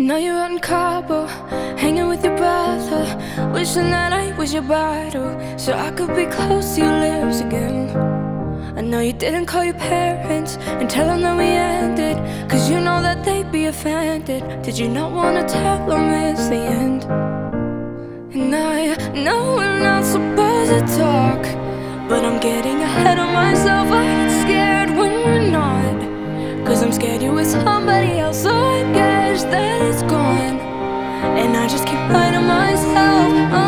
Now you're out in Cabo, hanging with your brother, wishing that I was your bottle, so I could be close to your lips again. I know you didn't call your parents and tell them that we ended, cause you know that they'd be offended. Did you not wanna tell them it's the end? And I know we're not supposed to talk, but I'm getting ahead of myself. I get scared when we're not, cause I'm scared you're with somebody else, so I guess that it's gone. And I just keep lying to myself.